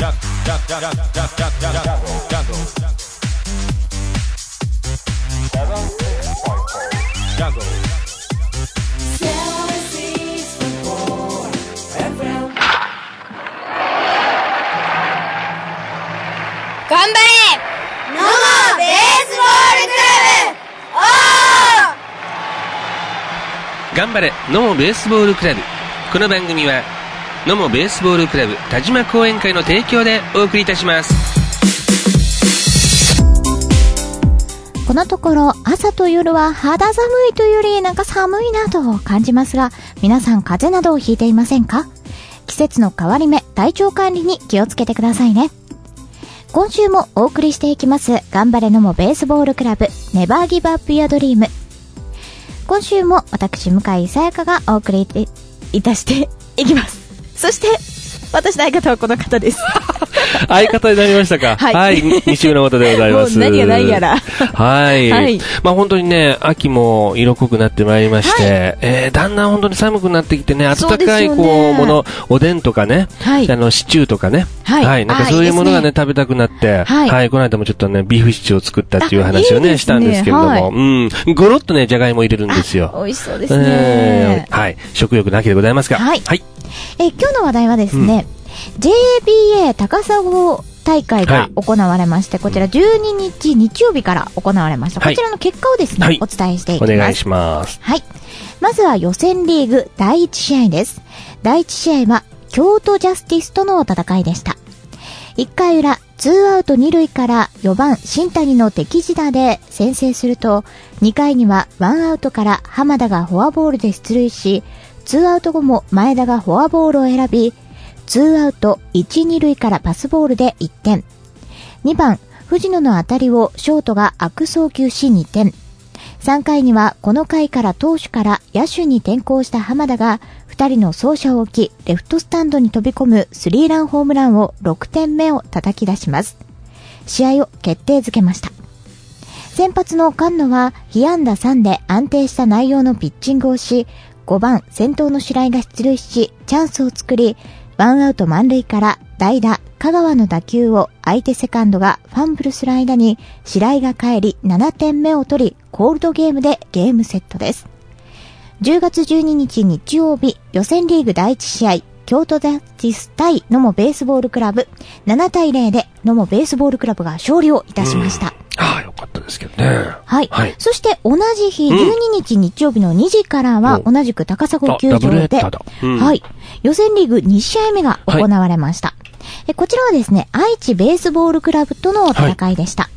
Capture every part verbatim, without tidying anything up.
頑張れノモベースボールクラブ。 頑張れノモベースボールクラブ。この番組はノモベースボールクラブ田島講演会の提供でお送りいたします。 このところ朝と夜は肌寒いというよりなんか寒いなと感じますが、皆さん風邪などをひいていませんか？季節の変わり目、体調管理に気をつけてくださいね。今週もお送りしていきます頑張れノモベースボールクラブネバーギブアップユアドリーム。今週も私向井さやかがお送りいたしていきます。そして私の相方はこの方です。 相方になりましたか？はい、はい、西村本でございます。 もう何や何やら。 はい、はい。まあ本当にね、秋も色濃くなってまいりまして、はい、えー、だんだん本当に寒くなってきてね、温かいこうもの、おでんとかね、はい、あのシチューとかね、はい、はい、なんかそういうものがね、いいね、食べたくなって、はい、はい、この間もちょっとね、ビーフシチューを作ったっていう話をね、いいしたんですけれども、はい、うん、ごろっとね、じゃがいも入れるんですよ。 美味しそうですね。 えー、はい、食欲の秋でございますが、はい。はい、 えー、今日の話題はですね、うん、ジェービーエー 高砂大会が行われまして、はい、こちらじゅうににち日曜日から行われました。はい、こちらの結果をですね、はい、お伝えしていきます。 お願いします。 はい。まずは予選リーグだいいち試合です。だいいち試合は京都ジャスティスとの戦いでした。いっかい裏、ツーアウトに塁からよばん新谷の敵地打で先制すると、にかいにはワンアウトから浜田がフォアボールで出塁し、ツーアウト後も前田がフォアボールを選び、ツーアウトいち、に塁からパスボールでいってん。にばん、藤野の当たりをショートが悪送球しにてん。さんかいにはこの回から投手から野手に転向した浜田がふたりの走者を置き、レフトスタンドに飛び込むスリーランホームランをろくてんめを叩き出します。試合を決定づけました。先発の菅野は被安打さんで安定した内容のピッチングをし、ごばん先頭の白井が出塁しチャンスを作り、ワンアウト満塁から代打香川の打球を相手セカンドがファンブルする間に白井が帰りななてんめを取り、コールドゲームでゲームセットです。じゅうがつじゅうににち日曜日、予選リーグだいいち試合、京都ジャスティス対ノモベースボールクラブ、ななたいゼロでノモベースボールクラブが勝利をいたしました。うん、 ああ、よかったですけどね。 はい。はい、そして同じ日、じゅうににち日曜日のにじからは、同じく高砂球場で、うん、はい。予選リーグに試合目が行われました。はい、えこちらはですね、愛知ベースボールクラブとの戦いでした。はい、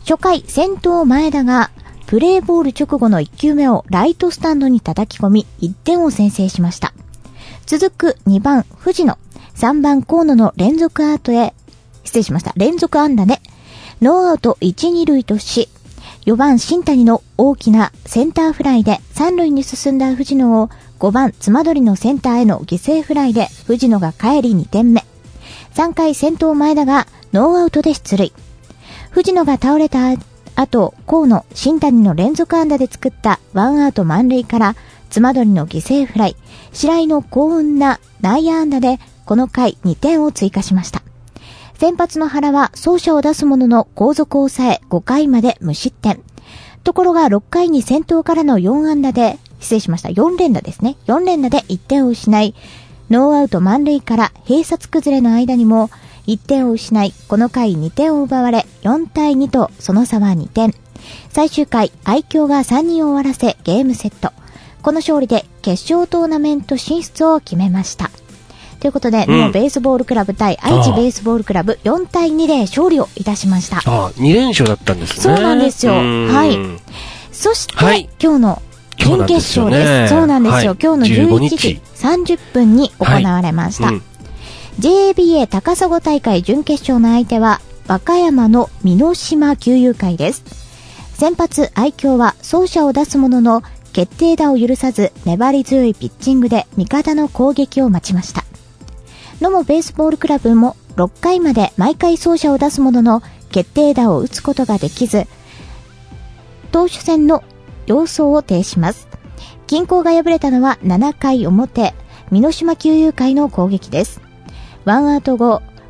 初回、先頭前田が、プレーボール直後のいっきゅうめをライトスタンドに叩き込み、いってんを先制しました。続くにばん、藤野、さんばん、河野の連続アウトへ、失礼しました、連続安打で、ノーアウトいち、に塁とし、よばん新谷の大きなセンターフライで三塁に進んだ藤野をごばん妻取のセンターへの犠牲フライで藤野が帰りにてんめ。さんかい先頭前田がノーアウトで出塁。藤野が倒れた後、河野、新谷の連続安打で作ったワンアウト満塁から妻取の犠牲フライ、白井の幸運な内野安打でこの回にてんを追加しました。先発の原は走者を出すものの後続を抑えごかいまで無失点。ところがろっかいに先頭からのよん安打で、失礼しました、よん連打ですね。よん連打でいってんを失い、ノーアウト満塁から併殺崩れの間にもいってんを失い、この回にてんを奪われよんたいにとその差はにてん。最終回、愛嬌がさんにんを終わらせゲームセット。この勝利で決勝トーナメント進出を決めました。ということで、うん、ベースボールクラブ対愛知ベースボールクラブよんたいにで勝利をいたしました。 ああ、に連勝だったんですね。 そうなんですよ。はい。そして、はい、今日の準決勝です。ですね、そうなんですよ。はい、今日のじゅういちじさんじゅっぷんに行われました。はい、うん、ジェービーエー 高砂大会準決勝の相手は和歌山の美濃島球友会です。先発愛嬌は走者を出すものの決定打を許さず粘り強いピッチングで味方の攻撃を待ちました。ノモベースボールクラブもろっかいまで毎回走者を出すものの決定打を打つことができず、投手戦の様相を呈します。均衡が敗れたのはななかい表、美濃島球友会の攻撃です。ワンアウト後、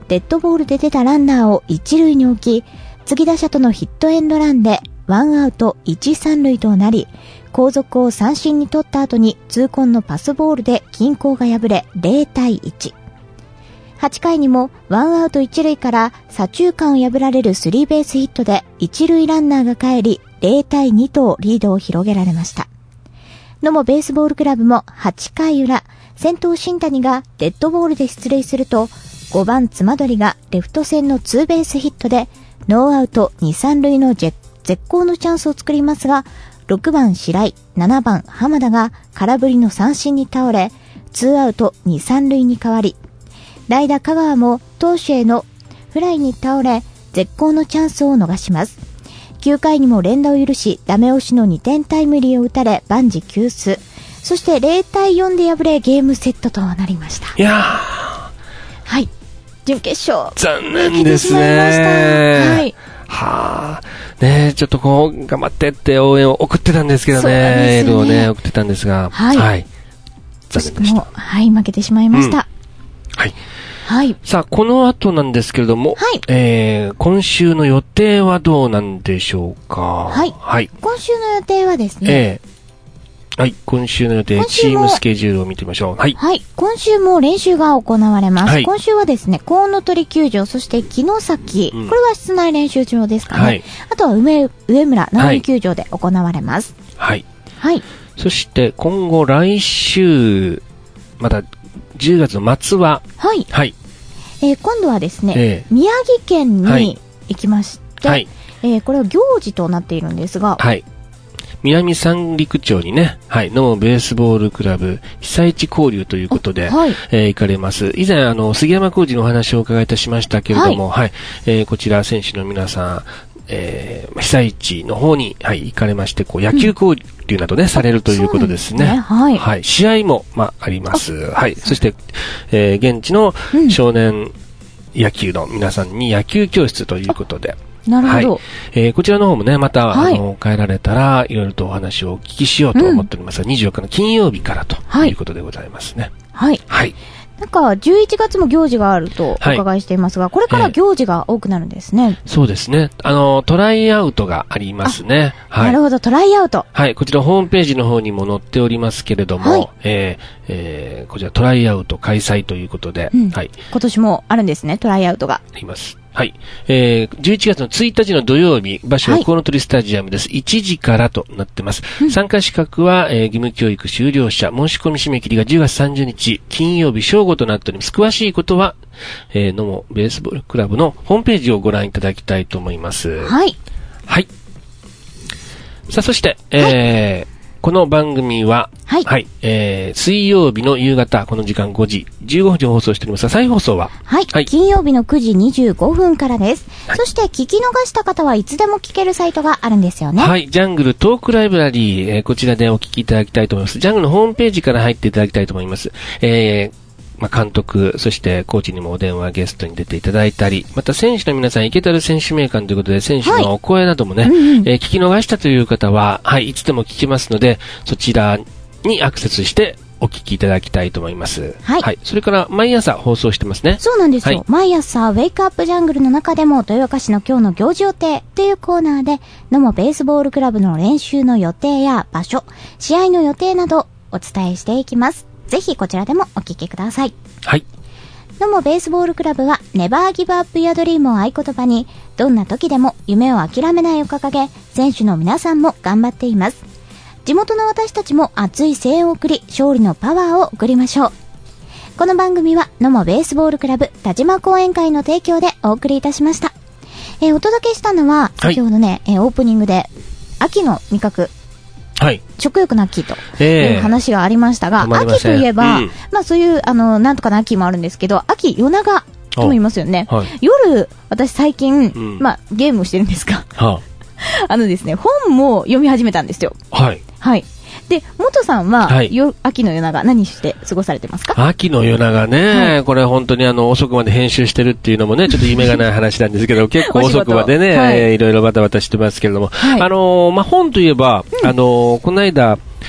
デッドボールで出たランナーを一塁に置き、次打者とのヒットエンドランでワンアウト一三塁となり、後続を三振に取った後に痛恨のパスボールで均衡が破れゼロたいいち。はちかいにもワンアウト一塁から左中間を破られるスリーベースヒットで一塁ランナーが帰りゼロたいにとリードを広げられました。野茂ベースボールクラブもはちかい裏、先頭新谷がデッドボールで出塁すると、ごばん妻鳥がレフト線のツーベースヒットでノーアウトにさん塁の絶好のチャンスを作りますが、ろくばん白井、ななばん浜田が空振りの三振に倒れ、ツーアウトにさん塁に変わり、代打香川も投手へのフライに倒れ、絶好のチャンスを逃します。きゅうかいにも連打を許し、ダメ押しのにてんタイムリーを打たれ、万事休す。そしてゼロたいよんで敗れ、ゲームセットとなりました。 いやー。 はい。準決勝。 残念ですね。はい。はあ。ねえ、ちょっとこう、頑張ってって応援を送ってたんですけどね。エールをね、送ってたんですが。はい。はい。残念でした。 はい、負けてしまいました。うん、 はい。 はい。 さあ、この後なんですけれども、はい。えー、今週の予定はどうなんでしょうか。 はい。はい。今週の予定はですね。えー、はい。今週の予定、チームスケジュールを見てみましょう。はい。 はい。今週も練習が行われます。はい。今週はですね、コウノトリ球場、そして城崎、うん、これは室内練習場ですかね。はい。あとは上、上村直美球場で行われます。 はい。 はい。 そして今後来週、また、じゅうがつの末は、 はい。 はい。 えー、今度はですね、えー、宮城県に行きまして、はい。えー、これは行事となっているんですが、 はい。南三陸町にね、はい、野茂ベースボールクラブ被災地交流ということで、はい、えー、行かれます。以前、あの、杉山浩二のお話をお伺いいたしましたけれども、はい、はい、えー、こちら選手の皆さん、えー、被災地の方に、はい、行かれまして、こう、野球交流などね、うん、されるということですね。 ね、はい。 はい。試合も、まあ、あります。はい。そして、えー、現地の少年野球の皆さんに野球教室ということで、 なるほど。 はい、えー、こちらの方もね、また、はい、あの、帰られたら、いろいろとお話をお聞きしようと思っておりますが、うん、にじゅうよっかの金曜日からということでございますね。 はい。はい。なんか、じゅういちがつも行事があるとお伺いしていますが、はい、これから行事が多くなるんですね、 えー。そうですね。あの、トライアウトがありますね。 はい。なるほど、トライアウト。 はい。こちらホームページの方にも載っておりますけれども、はい、えーえー、こちらトライアウト開催ということで、うん、はい。 今年もあるんですね、トライアウトが。 あります。はい。えー、じゅういちがつのついたちの土曜日、場所はコウノトリスタジアムです。はい、いちじからとなってます。うん、参加資格は、えー、義務教育修了者、申し込み締め切りがじゅうがつさんじゅうにち、金曜日正午となっております。詳しいことは、えー、野茂ベースボールクラブのホームページをご覧いただきたいと思います。 はい。 はい。さあ、そして、えー、はい、この番組は、はい。はい。えー、水曜日の夕方、この時間ごじ、じゅうごふんに放送しておりますが、再放送ははい。はい。金曜日のくじにじゅうごふんからです。はい、そして、聞き逃した方はいつでも聞けるサイトがあるんですよね。 はい。ジャングルトークライブラリー、えー、こちらでお聞きいただきたいと思います。ジャングルのホームページから入っていただきたいと思います。えー、まあ、監督、そしてコーチにもお電話ゲストに出ていただいたり、また選手の皆さん、イケたる選手名鑑ということで、選手のお声などもね、はい、うんうん、えー、聞き逃したという方は、はい、いつでも聞けますので、そちらにアクセスしてお聞きいただきたいと思います。はい。はい。それから毎朝放送してますね。 そうなんですよ。はい、毎朝ウェイクアップジャングルの中でも豊岡市の今日の行事予定というコーナーで野茂ベースボールクラブの練習の予定や場所、試合の予定などお伝えしていきます。ぜひこちらでもお聞きください。 はい。 野茂ベースボールクラブはネバーギブアップユアドリームを合言葉にどんな時でも夢を諦めないを掲げ選手の皆さんも頑張っています。地元の私たちも熱い声援を送り勝利のパワーを送りましょう。この番組は野茂ベースボールクラブ田島講演会の提供でお送りいたしました。えー、お届けしたのは先ほどね、はい、えー、オープニングで秋の味覚、はい、食欲の秋という話がありましたが、えー、秋といえば、うん、まあそういうあのなんとかの秋もあるんですけど、秋夜長とも言いますよね。はい、夜私最近、うん、まあゲームをしてるんですが、はあ、あのですね本も読み始めたんですよ。はい。はい。で、元さんは、はい、よ秋の夜長何して過ごされてますか？ 秋の夜長ね、はい、これ本当にあの遅くまで編集してるっていうのもね、ちょっと夢がない話なんですけど、結構遅くまでね、はい、いろいろバタバタしてますけれども、はい、あのー、まあ、本といえば、うん、あのー、この間、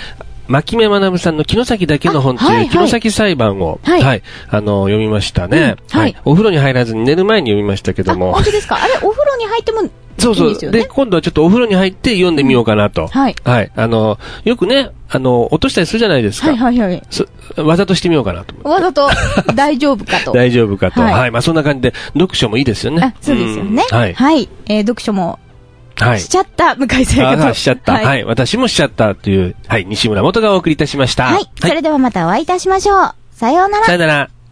牧目学さんの城崎だけの本という城崎裁判を、はい、はい、あの、読みましたね、うんはい。はい。お風呂に入らずに寝る前に読みましたけども。 本当ですか？あれ、お風呂に入っても、 そうそう。で、ね、今度はちょっとお風呂に入って読んでみようかなと。うん、はい。はい。あの、よくね、あの、落としたりするじゃないですか。はいはいはい。わざとしてみようかなと。 わざと、大丈夫かと。 大丈夫かと、はい。はい。まあそんな感じで、読書もいいですよね。 あ、そうですよね。はい。はい。えー、読書も、はい。しちゃった、向井さんが。しちゃった、はい。はい。私もしちゃったという、はい。西村元がお送りいたしました。 はい。はい、それではまたお会いいたしましょう。さようなら。 さようなら。